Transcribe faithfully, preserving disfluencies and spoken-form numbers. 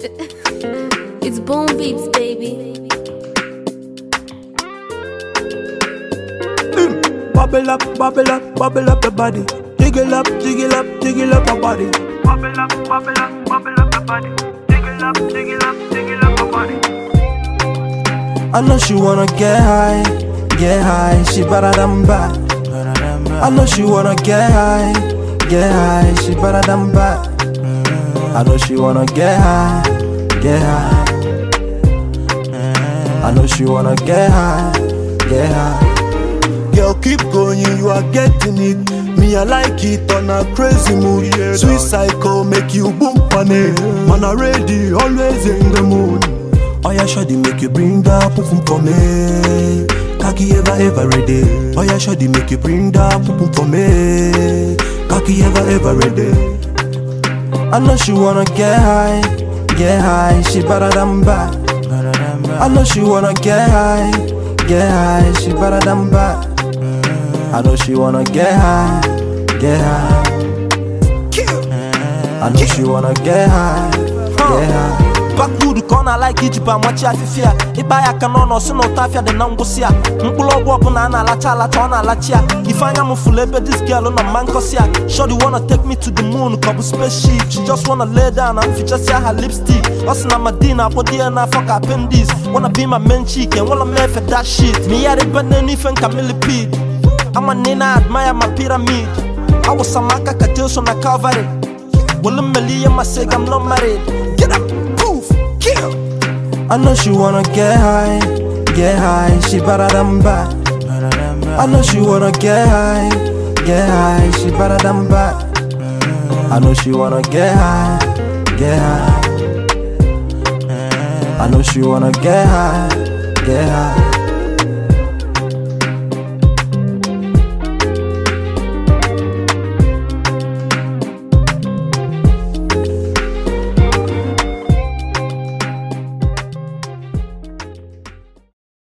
It's Boom Beats, baby. Bubble up, bubble up, bubble up your body. Jiggle up, jiggle up, jiggle up your body. Bubble up, bubble up, bubble up your body. Jiggle up, jiggle up, jiggle up your body. I know she wanna get high, get high. She better than bad. I know she wanna get high, get high. She better than bad. I know she wanna get high, get high. I know she wanna get high, get high. Girl, keep going, you are getting it. Me, I like it on a crazy mood. Yeah, sweet cycle, make you boom on it. Man, I ready, always in the mood. Oh yeah, shoddy, make you bring that pum pum for me. Kaki ever, ever ready. Oh yeah, shoddy, make you bring that pum pum for me. Kaki ever, ever ready. I know she wanna get high, get high. She better than bad. I know she wanna get high, get high. She better than bad. I know she wanna get high, get high. I know she wanna get high, get high. Backwood corner like Ijiba mwachi afifia. Iba ya kanono sino tafia de nangusia. Mpulo wabu na ana lacha lacha ona lachia. Ifanya mufulebe this girl on a mankosia. Shorty wanna take me to the moon, couple spaceship. She just wanna lay down and feature see her lipstick. Osina Madina, body and I fuck appendix. Wanna be my main chick and wanna make for that shit. Me ya the band even millipede. I'm a nina, admire my pyramid. I was a maka katilso na Calvary. Well, Melia, my sake, I'm not married. Get up, poof, kill. I know she wanna get high, get high. She better than bad. I know she wanna get high, get high. She better than bad. I know she wanna get high, get high. I know she wanna get high, get high.